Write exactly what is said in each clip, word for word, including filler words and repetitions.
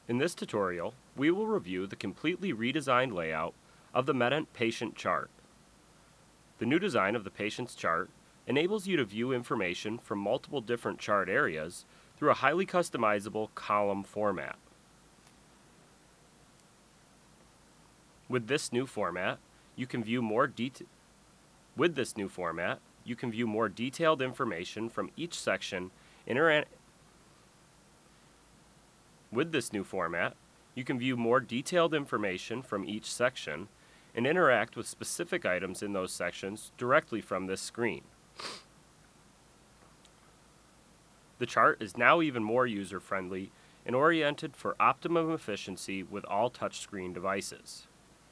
In this tutorial, we will review the completely redesigned layout of the Medent patient chart. The new design of the patient's chart enables you to view information from multiple different chart areas through a highly customizable column format. With this new format, you can view more detail With this new format, you can view more detailed information from each section intera- With this new format, you can view more detailed information from each section and interact with specific items in those sections directly from this screen. The chart is now even more user-friendly and oriented for optimum efficiency with all touchscreen devices.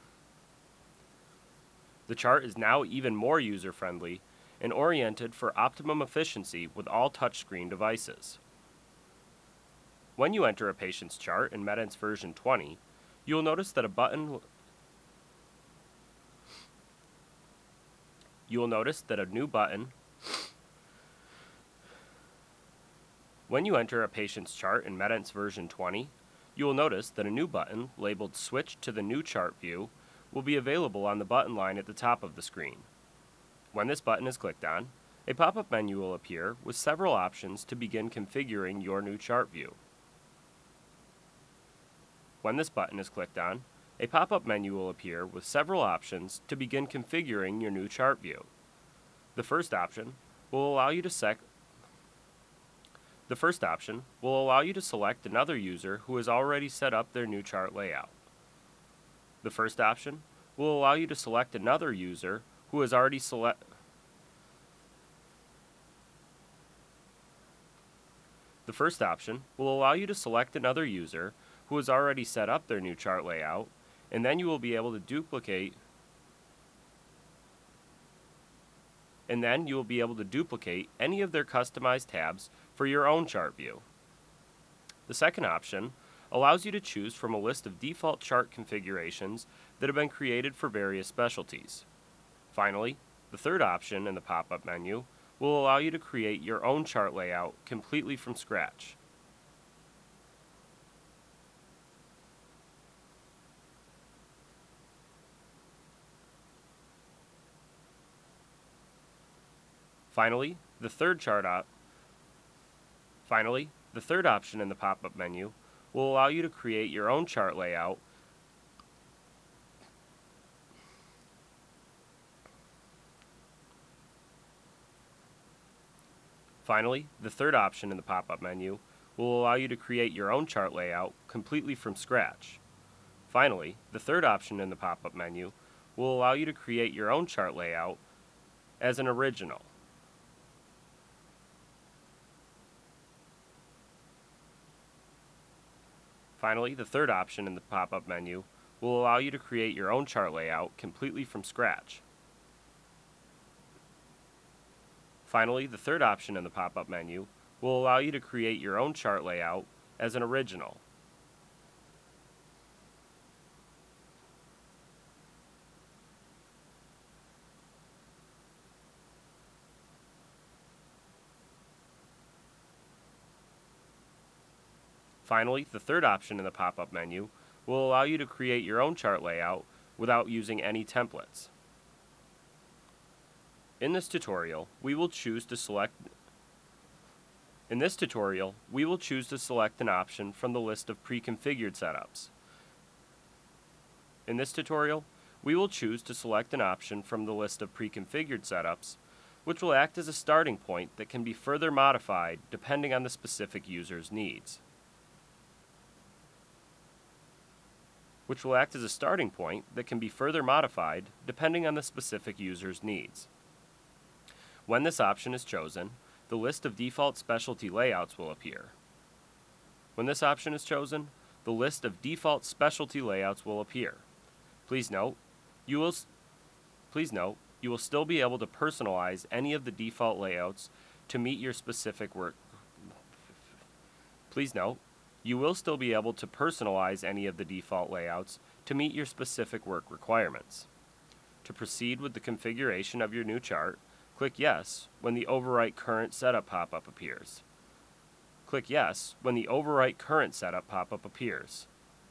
The chart is now even more user-friendly and oriented for optimum efficiency with all touchscreen devices. When you enter a patient's chart in Medent's version twenty, you will notice that a button You will notice that a new button When you enter a patient's chart in Medent's version twenty, you will notice that a new button labeled Switch to the New Chart View will be available on the button line at the top of the screen. When this button is clicked on, a pop-up menu will appear with several options to begin configuring your new chart view. When this button is clicked on, a pop-up menu will appear with several options to begin configuring your new chart view. The first option will allow you to sec The first option will allow you to select another user who has already set up their new chart layout. The first option will allow you to select another user who has already select The first option will allow you to select another user who has already set up their new chart layout, and then you will be able to duplicate and then you will be able to duplicate any of their customized tabs for your own chart view. The second option allows you to choose from a list of default chart configurations that have been created for various specialties. Finally, the third option in the pop-up menu will allow you to create your own chart layout completely from scratch. Finally, the third chart op Finally, the third option in the pop-up menu will allow you to create your own chart layout Finally, the third option in the pop-up menu will allow you to create your own chart layout completely from scratch. Finally, the third option in the pop-up menu will allow you to create your own chart layout as an original. Finally, the third option in the pop-up menu will allow you to create your own chart layout completely from scratch. Finally, the third option in the pop-up menu will allow you to create your own chart layout as an original. Finally, the third option in the pop-up menu will allow you to create your own chart layout without using any templates. In this tutorial, we will choose to select In this tutorial, we will choose to select an option from the list of pre-configured setups. In this tutorial, we will choose to select an option from the list of pre-configured setups, which will act as a starting point that can be further modified depending on the specific user's needs. which will act as a starting point that can be further modified depending on the specific user's needs. When this option is chosen, the list of default specialty layouts will appear. When this option is chosen, the list of default specialty layouts will appear. Please note, you will, please note, you will still be able to personalize any of the default layouts to meet your specific work. Please note, you will still be able to personalize any of the default layouts to meet your specific work requirements. To proceed with the configuration of your new chart, click Yes when the Overwrite Current Setup pop-up appears. Click Yes when the Overwrite Current Setup pop-up appears.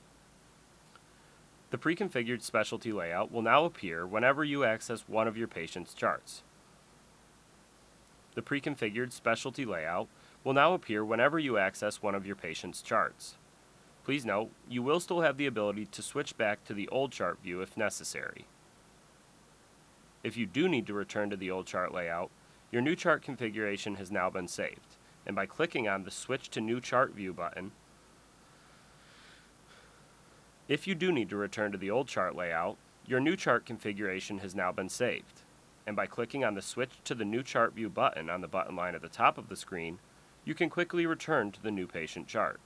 The pre-configured specialty layout will now appear whenever you access one of your patient's charts. The pre-configured specialty layout will now appear whenever you access one of your patient's charts. Please note, you will still have the ability to switch back to the old chart view if necessary. If you do need to return to the old chart layout, your new chart configuration has now been saved, and by clicking on the Switch to New Chart View button, if you do need to return to the old chart layout, your new chart configuration has now been saved, and by clicking on the Switch to the New Chart View button on the button line at the top of the screen, you can quickly return to the new patient chart.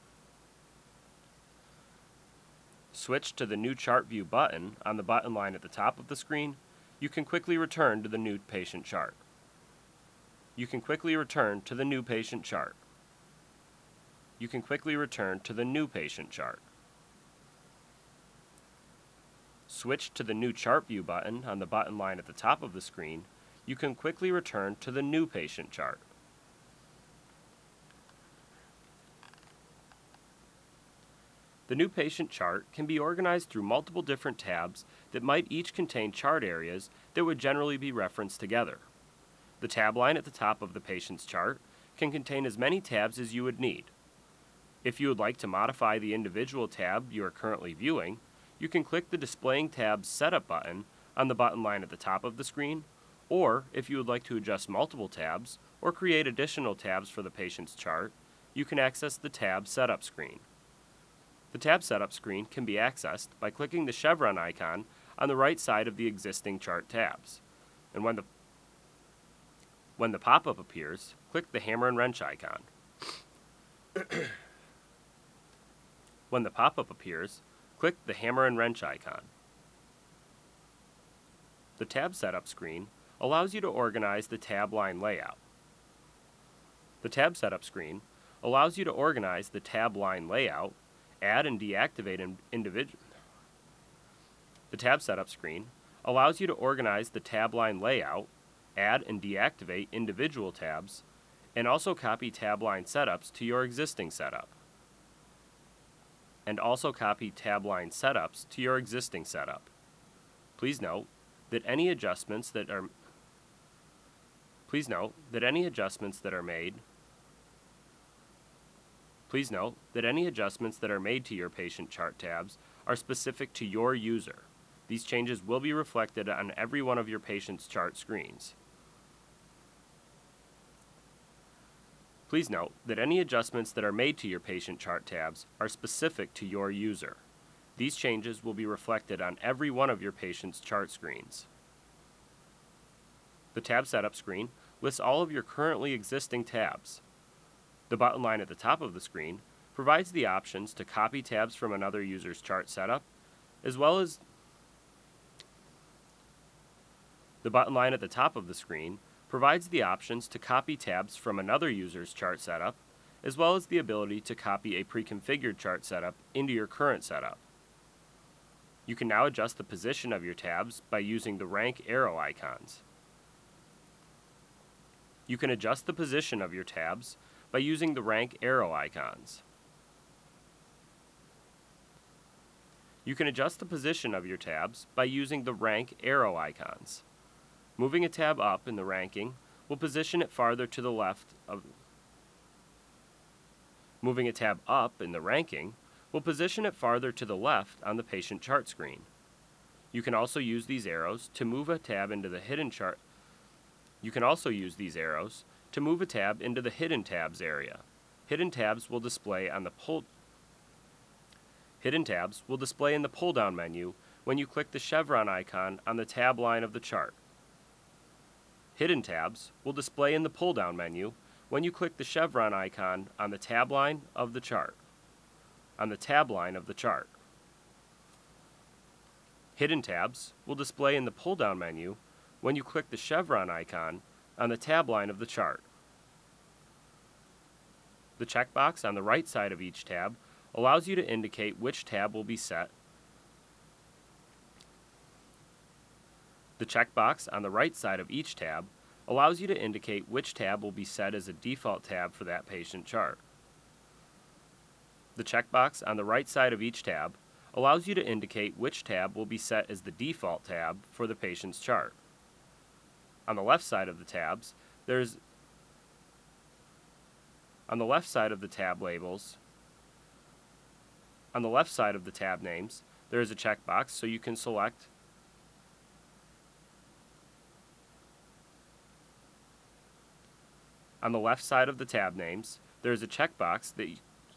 Switch to the New Chart View button on the button line at the top of the screen, you can quickly return to the new patient chart. You can quickly return to the new patient chart. You can quickly return to the new patient chart. Switch to the New Chart View button on the button line at the top of the screen, you can quickly return to the new patient chart. The new patient chart can be organized through multiple different tabs that might each contain chart areas that would generally be referenced together. The tab line at the top of the patient's chart can contain as many tabs as you would need. If you would like to modify the individual tab you are currently viewing, you can click the Displaying Tabs Setup button on the button line at the top of the screen, or if you would like to adjust multiple tabs or create additional tabs for the patient's chart, you can access the Tab Setup screen. The Tab Setup screen can be accessed by clicking the chevron icon on the right side of the existing chart tabs. And when the, when the pop-up appears, click the hammer and wrench icon. When the pop-up appears, click the hammer and wrench icon. The Tab Setup screen allows you to organize the tab line layout. The Tab Setup screen allows you to organize the tab line layout, add and deactivate in individual. The Tab Setup screen allows you to organize the tab line layout, add and deactivate individual tabs, and also copy tab line setups to your existing setup. And also copy tab line setups to your existing setup. Please note that any adjustments that are Please note that any adjustments that are made Please note that any adjustments that are made to your patient chart tabs are specific to your user. These changes will be reflected on every one of your patient's chart screens. Please note that any adjustments that are made to your patient chart tabs are specific to your user. These changes will be reflected on every one of your patient's chart screens. The Tab Setup screen lists all of your currently existing tabs. The button line at the top of the screen provides the options to copy tabs from another user's chart setup, as well as the button line at the top of the screen provides the options to copy tabs from another user's chart setup, as well as the ability to copy a pre-configured chart setup into your current setup. You can now adjust the position of your tabs by using the rank arrow icons. You can adjust the position of your tabs by using the rank arrow icons. You can adjust the position of your tabs by using the rank arrow icons. Moving a tab up in the ranking will position it farther to the left of Moving a tab up in the ranking will position it farther to the left on the patient chart screen. You can also use these arrows to move a tab into the hidden chart. You can also use these arrows to move a tab into the Hidden Tabs area. Hidden tabs will display on the pull Hidden tabs will display in the pull-down menu when you click the chevron icon on the tab line of the chart. Hidden tabs will display in the pull-down menu when you click the chevron icon on the tab line of the chart. On the tab line of the chart. Hidden tabs will display in the pull-down menu when you click the chevron icon on the tab line of the chart. The checkbox on the right side of each tab allows you to indicate which tab will be set. The checkbox on the right side of each tab allows you to indicate which tab will be set as a default tab for that patient chart. The checkbox on the right side of each tab allows you to indicate which tab will be set as the default tab for the patient's chart. On the left side of the tabs, there's on the left side of the tab labels, on the left side of the tab names, there is a checkbox so you can select On the left side of the tab names, there is a checkbox that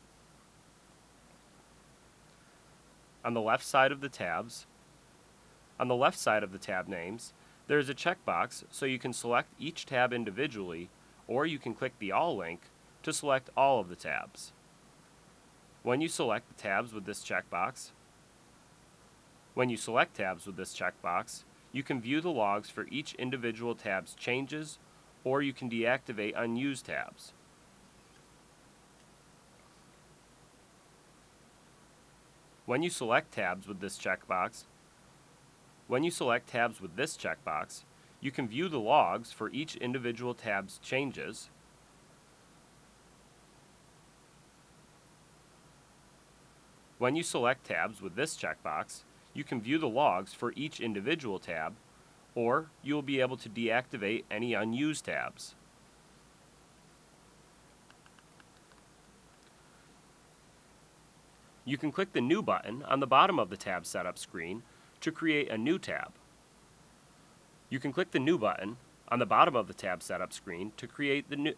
On the left side of the tabs, on the left side of the tab names, there is a checkbox so you can select each tab individually, or you can click the All link to select all of the tabs. When you select the tabs with this checkbox, when you select tabs with this checkbox, you can view the logs for each individual tab's changes, or you can deactivate unused tabs. When you select tabs with this checkbox, when you select tabs with this checkbox, you can view the logs for each individual tab's changes, When you select tabs with this checkbox, you can view the logs for each individual tab, or you will be able to deactivate any unused tabs. You can click the New button on the bottom of the tab setup screen to create a new tab. You can click the New button on the bottom of the tab setup screen to create the new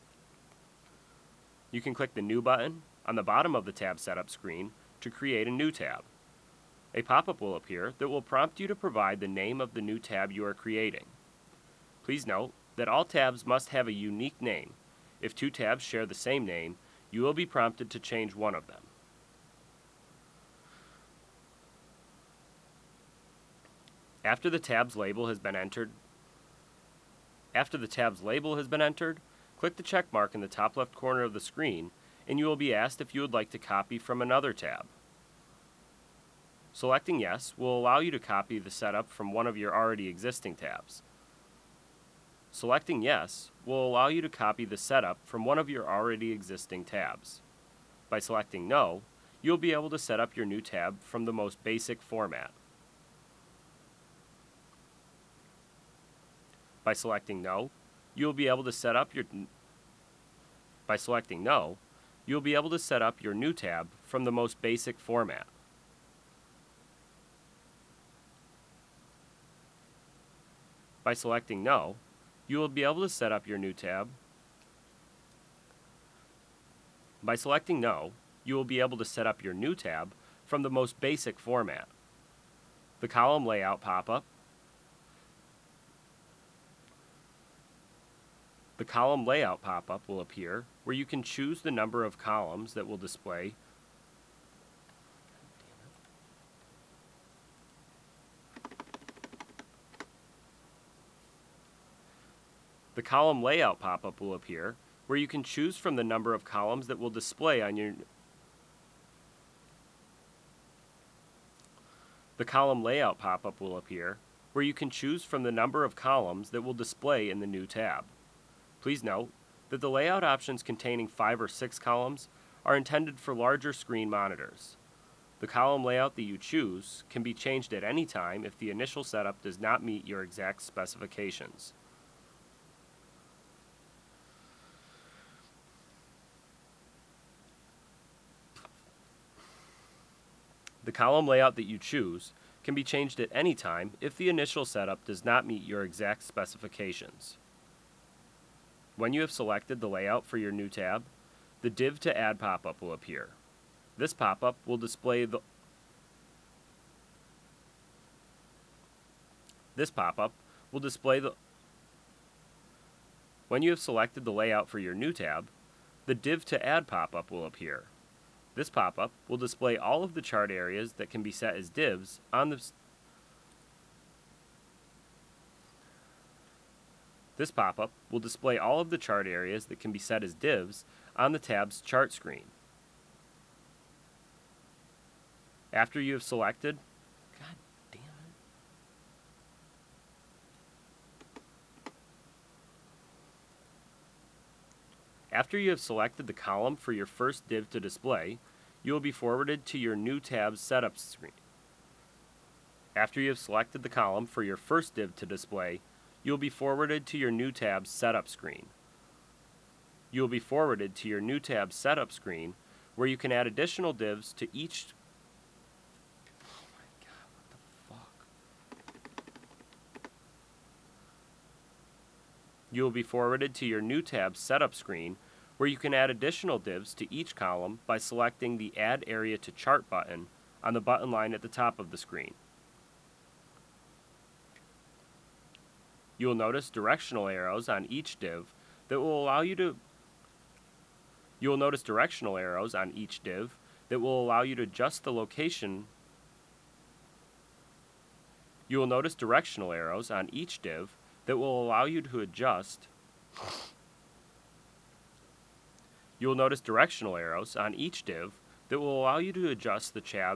You can click the New button on the bottom of the tab setup screen to create a new tab. A pop-up will appear that will prompt you to provide the name of the new tab you are creating. Please note that all tabs must have a unique name. If two tabs share the same name, you will be prompted to change one of them. After the tab's label has been entered, After the tab's label has been entered, click the check mark in the top left corner of the screen and you will be asked if you would like to copy from another tab. Selecting Yes will allow you to copy the setup from one of your already existing tabs. Selecting Yes will allow you to copy the setup from one of your already existing tabs. By selecting No, you'll be able to set up your new tab from the most basic format. By selecting No, you'll be able to set up your By selecting No, you'll be able to set up your new tab from the most basic format. By selecting No, you will be able to set up your new tab. By selecting No, you will be able to set up your new tab from the most basic format. The column layout pop-up The column layout pop-up will appear where you can choose the number of columns that will display The column layout pop-up will appear where you can choose from the number of columns that will display on your The column layout pop-up will appear where you can choose from the number of columns that will display in the new tab. Please note that the layout options containing five or six columns are intended for larger screen monitors. The column layout that you choose can be changed at any time if the initial setup does not meet your exact specifications. The column layout that you choose can be changed at any time if the initial setup does not meet your exact specifications. When you have selected the layout for your new tab, the Div to Add pop-up will appear. This pop-up will display the This pop-up will display the When you have selected the layout for your new tab, the Div to Add pop-up will appear. This pop-up will display all of the chart areas that can be set as divs on the This pop-up will display all of the chart areas that can be set as divs on the tab's chart screen. After you have selected, God damn it. After you have selected the column for your first div to display, you will be forwarded to your new tab's setup screen. After you have selected the column for your first div to display, you will be forwarded to your new tab's setup screen. You will be forwarded to your new tab's setup screen where you can add additional divs to each. Oh my god, what the fuck? You will be forwarded to your new tab's setup screen where you can add additional divs to each column by selecting the Add Area to Chart button on the button line at the top of the screen. You will notice directional arrows on each div that will allow you to You will notice directional arrows on each div that will allow you to adjust the location. You will notice directional arrows on each div that will allow you to adjust. You will notice directional arrows on each div that will allow you to adjust the tab.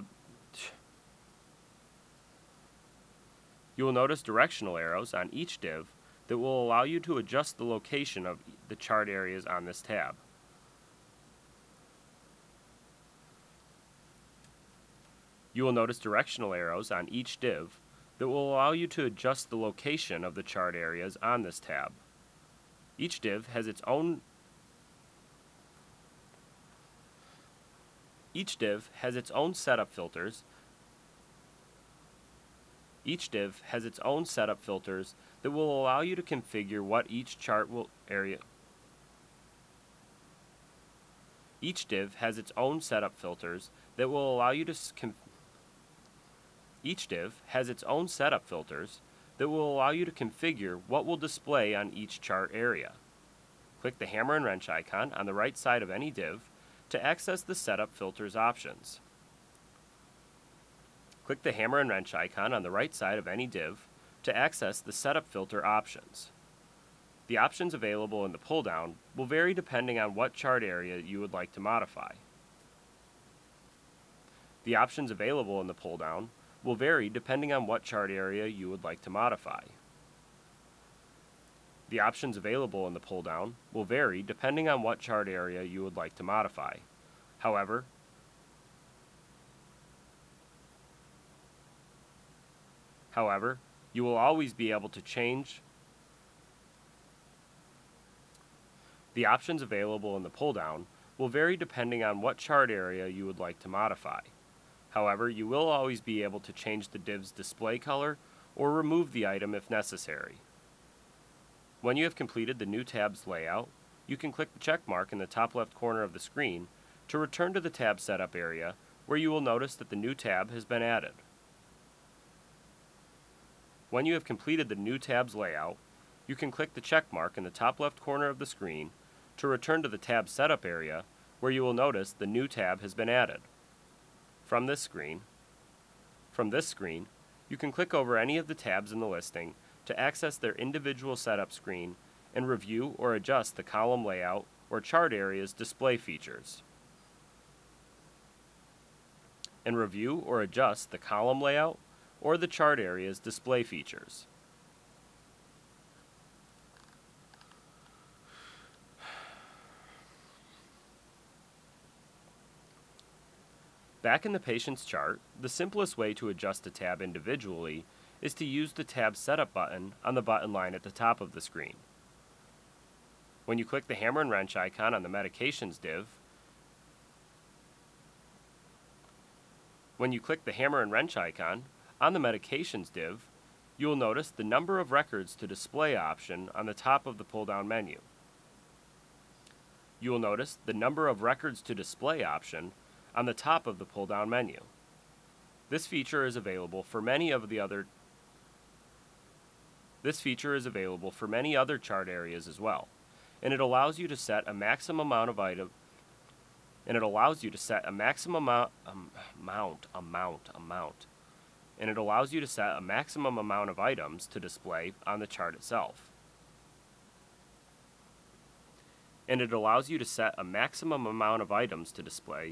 You will notice directional arrows on each div that will allow you to adjust the location of the chart areas on this tab. You will notice directional arrows on each div that will allow you to adjust the location of the chart areas on this tab. Each div has its own Each div has its own setup filters. Each div has its own setup filters that will allow you to configure what each chart will area. Each div has its own setup filters that will allow you to conf Each div has its own setup filters that will allow you to configure what will display on each chart area. Click the hammer and wrench icon on the right side of any div to access the setup filters options. Click the hammer and wrench icon on the right side of any div to access the setup filter options. The options available in the pull-down will vary depending on what chart area you would like to modify. The options available in the pull-down will vary depending on what chart area you would like to modify. The options available in the pull-down will vary depending on what chart area you would like to modify. However, However, you will always be able to change The options available in the pull-down will vary depending on what chart area you would like to modify. However, you will always be able to change the div's display color or remove the item if necessary. When you have completed the new tab's layout, you can click the check mark in the top left corner of the screen to return to the tab setup area where you will notice that the new tab has been added. When you have completed the new tab's layout, you can click the check mark in the top left corner of the screen to return to the tab setup area where you will notice the new tab has been added. From this screen, from this screen, you can click over any of the tabs in the listing to access their individual setup screen and review or adjust the column layout or chart areas display features. And review or adjust the column layout or the chart areas display features. Back in the patient's chart, the simplest way to adjust a tab individually is to use the Tab Setup button on the button line at the top of the screen. When you click the hammer and wrench icon on the Medications div, when you click the hammer and wrench icon on the Medications div, you will notice the Number of Records to Display option on the top of the pull-down menu. You will notice the Number of Records to Display option on the top of the pull-down menu. This feature is available for many of the other This feature is available for many other chart areas as well, and it allows you to set a maximum amount of item and it allows you to set a maximum amount um, amount amount amount and it allows you to set a maximum amount of items to display on the chart itself. And it allows you to set a maximum amount of items to display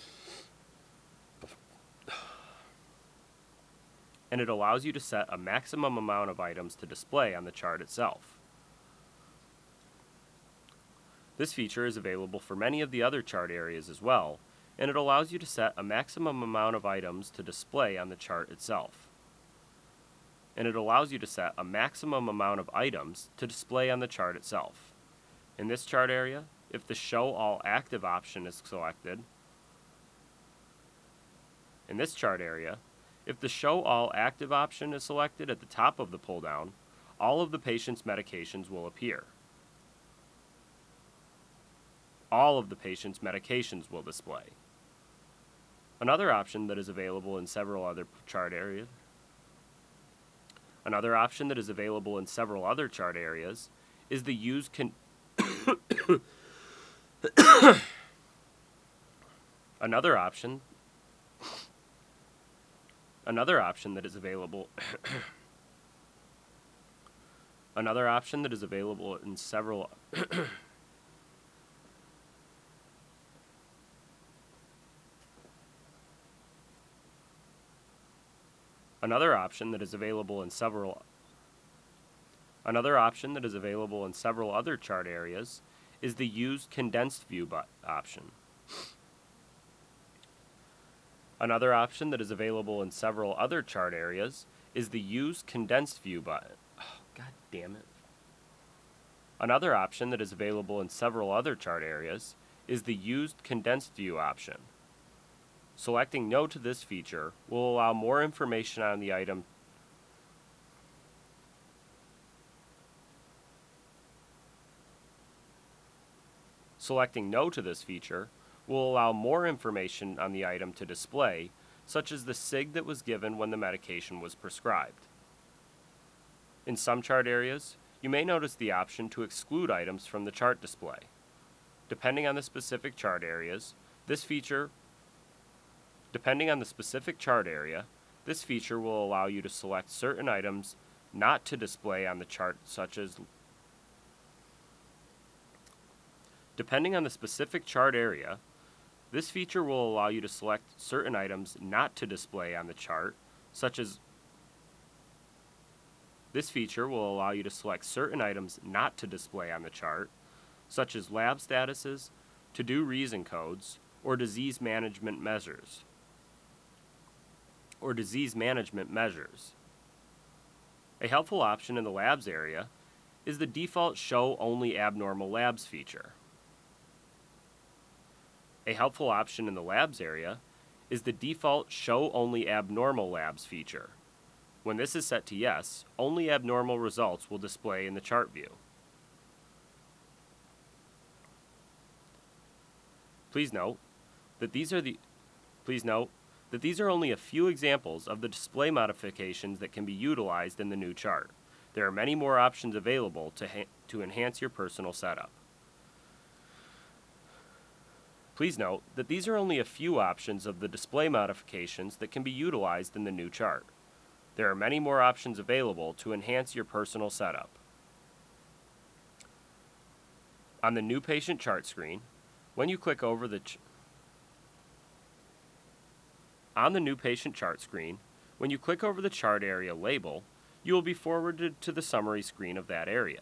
and it allows you to set a maximum amount of items to display on the chart itself. This feature is available for many of the other chart areas as well, and it allows you to set a maximum amount of items to display on the chart itself. And it allows you to set a maximum amount of items to display on the chart itself. In this chart area, if the Show All Active option is selected, in this chart area, if the Show All Active option is selected at the top of the pull-down, all of the patient's medications will appear. All of the patient's medications will display. Another option that is available in several other chart areas Another option that is available in several other chart areas is the Use Con Another option Another option that is available Another option that is available in several Another option that is available in several Another option that is available in several other chart areas is the Use Condensed View option. Another option that is available in several other chart areas is the Use Condensed View button. Oh, God damn it. Another option that is available in several other chart areas is the Used Condensed View option. Selecting No to this feature will allow more information on the item Selecting No to this feature will allow more information on the item to display, such as the sig that was given when the medication was prescribed. In some chart areas, you may notice the option to exclude items from the chart display. Depending on the specific chart areas, this feature Depending on the specific chart area, this feature will allow you to select certain items not to display on the chart, such as Depending on the specific chart area, this feature will allow you to select certain items not to display on the chart, such as This feature will allow you to select certain items not to display on the chart, such as lab statuses, to-do reason codes, or disease management measures. Or disease management measures. A helpful option in the labs area is the default Show Only Abnormal Labs feature. A helpful option in the labs area is the default Show Only Abnormal Labs feature. When this is set to yes, only abnormal results will display in the chart view. Please note that these are the Please note that these are only a few examples of the display modifications that can be utilized in the new chart. There are many more options available to, ha to enhance your personal setup. Please note that these are only a few options of the display modifications that can be utilized in the new chart. There are many more options available to enhance your personal setup. On the New Patient Chart screen, when you click over the ch On the New Patient Chart screen, when you click over the chart area label, you will be forwarded to the summary screen of that area.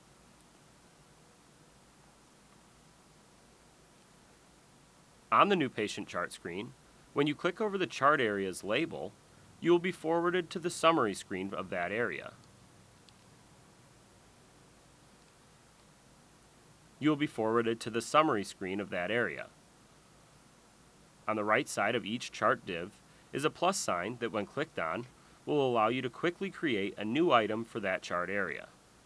On the New Patient Chart screen, when you click over the chart area's label, you will be forwarded to the summary screen of that area. You will be forwarded to the summary screen of that area. On the right side of each chart div is a plus sign that, when clicked on, will allow you to quickly create a new item for that chart area.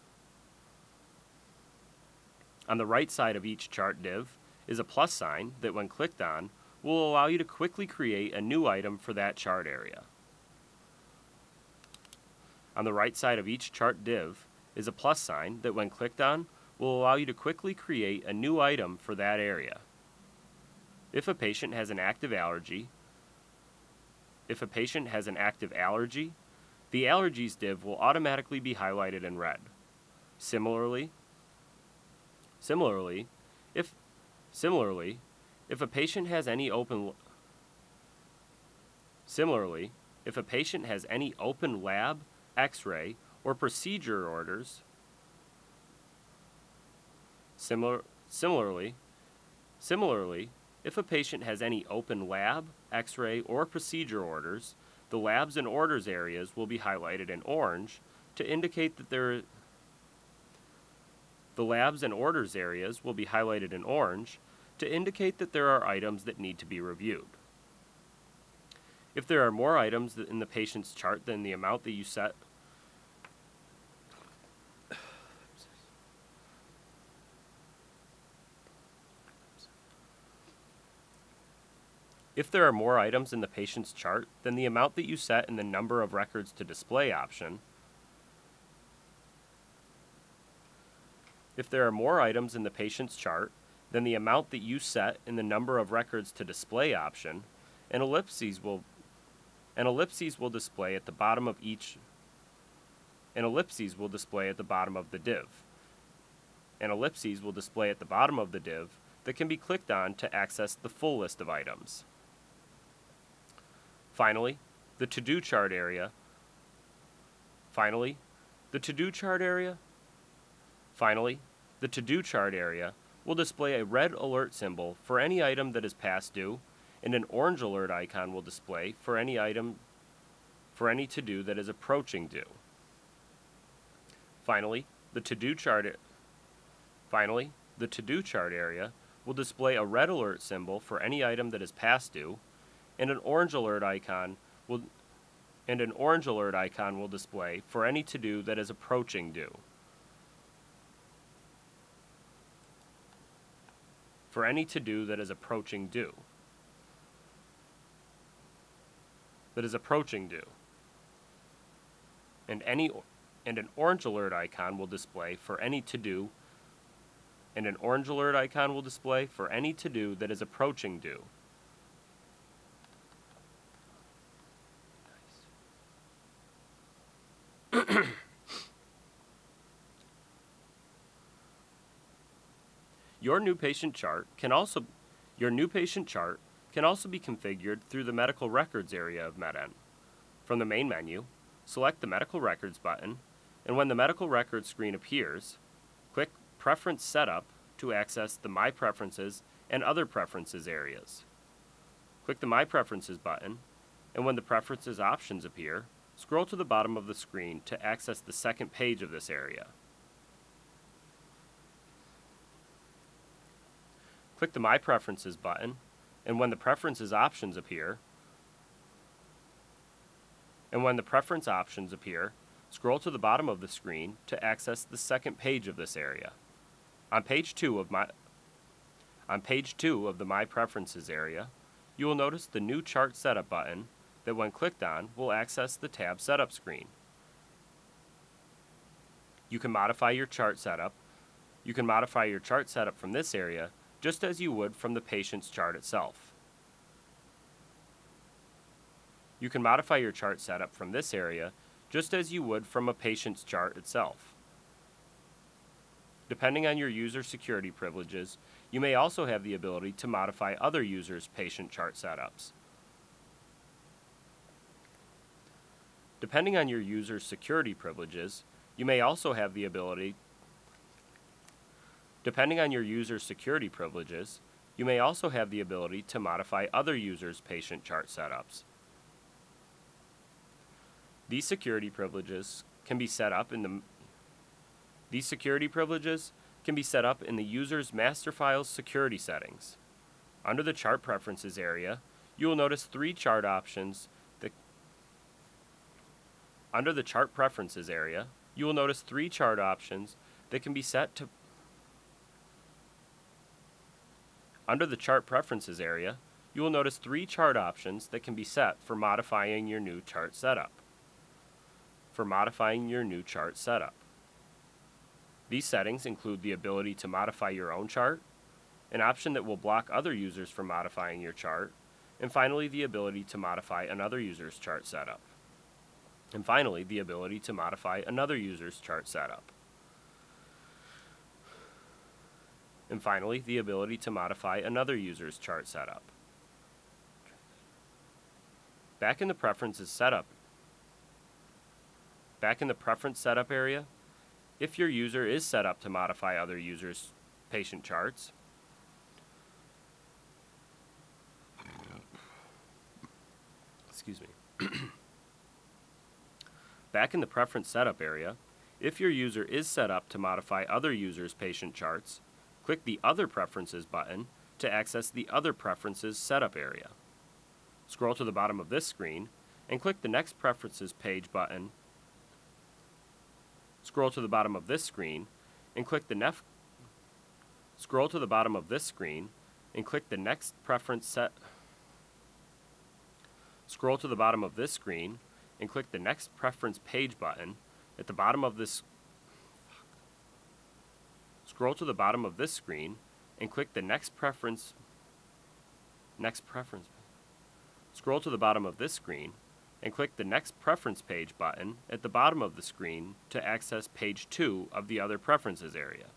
On the right side of each chart div is a plus sign that, when clicked on, will allow you to quickly create a new item for that chart area. On the right side of each chart div is a plus sign that, when clicked on, will allow you to quickly create a new item for that area. If a patient has an active allergy, if a patient has an active allergy, the Allergies div will automatically be highlighted in red. Similarly, similarly, if similarly, if a patient has any open Similarly, if a patient has any open lab, X-ray, or procedure orders, similar, similarly, similarly, If a patient has any open lab, x-ray, or procedure orders, the labs and orders areas will be highlighted in orange to indicate that there The labs and orders areas will be highlighted in orange to indicate that there are items that need to be reviewed. If there are more items in the patient's chart than the amount that you set If there are more items in the patient's chart than the amount that you set in the number of records to display option, If there are more items in the patient's chart than the amount that you set in the number of records to display option, an ellipses will an ellipses will display at the bottom of each an ellipses will display at the bottom of the div. An ellipses will display at the bottom of the div that can be clicked on to access the full list of items. Finally, the to-do chart area. Finally, the to-do chart area. Finally, the to-do chart area will display a red alert symbol for any item that is past due, and an orange alert icon will display for any item for any to-do that is approaching due. Finally, the to-do chart Finally, the to-do chart area will display a red alert symbol for any item that is past due, and an orange alert icon will and an orange alert icon will display for any to-do that is approaching due. For any to-do that is approaching due. That is approaching due. And any and an orange alert icon will display for any to-do and an orange alert icon will display for any to-do that is approaching due. Your new patient chart can also your new patient chart can also be configured through the medical records area of MedN. From the main menu, select the medical records button, and when the medical records screen appears, click Preference Setup to access the My Preferences and Other Preferences areas. Click the My Preferences button, and when the Preferences options appear, scroll to the bottom of the screen to access the second page of this area. Click the My Preferences button, and when the Preferences options appear, and when the Preference options appear, scroll to the bottom of the screen to access the second page of this area. On page two of my on page two of the My Preferences area, you will notice the New Chart Setup button that when clicked on will access the tab setup screen. You can modify your chart setup. You can modify your chart setup from this area just as you would from the patient's chart itself. You can modify your chart setup from this area just as you would from a patient's chart itself. Depending on your user security privileges, you may also have the ability to modify other users' patient chart setups. Depending on your user's security privileges, you may also have the ability Depending on your user's security privileges, you may also have the ability to modify other users' patient chart setups. These security privileges can be set up in the These security privileges can be set up in the user's master file's security settings. Under the Chart Preferences area, you will notice three chart options that Under the Chart Preferences area, you will notice three chart options that can be set to Under the Chart Preferences area, you will notice three chart options that can be set for modifying your new chart setup. For modifying your new chart setup. These settings include the ability to modify your own chart, an option that will block other users from modifying your chart, and finally the ability to modify another user's chart setup. And finally, the ability to modify another user's chart setup. And finally, the ability to modify another user's chart setup. Back in the Preferences Setup, back in the Preference Setup area, if your user is set up to modify other users' patient charts, excuse me. Back in the Preference Setup area, if your user is set up to modify other users' patient charts, click the Other Preferences button to access the Other Preferences Setup area. Scroll to the bottom of this screen and click the Next Preferences page button. Scroll to the bottom of this screen and click the nef Scroll to the bottom of this screen and click the Next Preference Set Scroll to the bottom of this screen and click the Next Preference Page button at the bottom of this Scroll to the bottom of this screen and click the Next Preference Next Preference Scroll to the bottom of this screen and click the Next Preference Page button at the bottom of the screen to access page two of the Other Preferences area.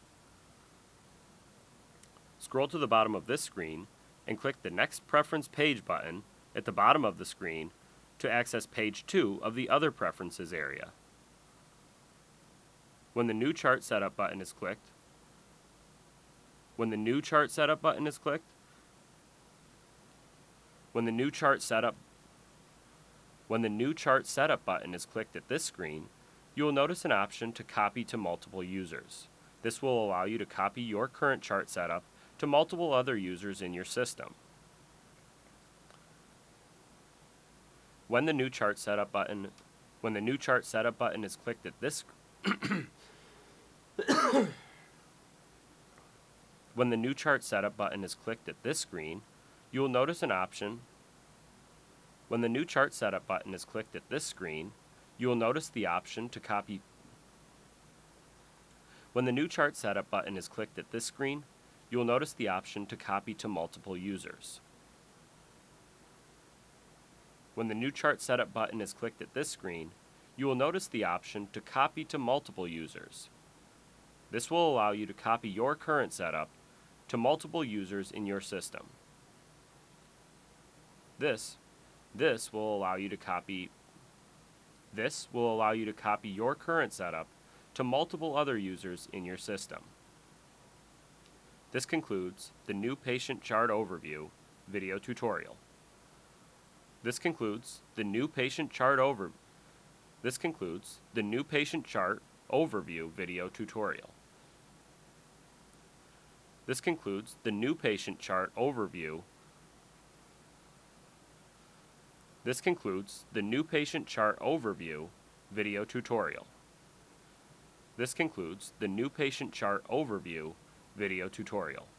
Scroll to the bottom of this screen and click the Next Preference Page button at the bottom of the screen to access page two of the Other Preferences area. When the New Chart Setup button is clicked, when the New Chart Setup button is clicked, when the New Chart Setup When the New Chart Setup button is clicked at this screen, you will notice an option to copy to multiple users. This will allow you to copy your current chart setup to multiple other users in your system. When the New Chart Setup button When the New Chart Setup button is clicked at this When the New Chart Setup button is clicked at this screen, you will notice an option When the New Chart Setup button is clicked at this screen, you will notice the option to copy When the New Chart Setup button is clicked at this screen, you will notice the option to copy to multiple users. When the New Chart Setup button is clicked at this screen, you will notice the option to copy to multiple users. This will allow you to copy your current setup to multiple users in your system. This This will allow you to copy This will allow you to copy your current setup to multiple other users in your system. This concludes the New Patient Chart Overview video tutorial. This concludes the New Patient Chart Over This concludes the New Patient Chart Overview video tutorial. This concludes the New Patient Chart Overview This concludes the New Patient Chart Overview video tutorial. This concludes the New Patient Chart Overview video tutorial.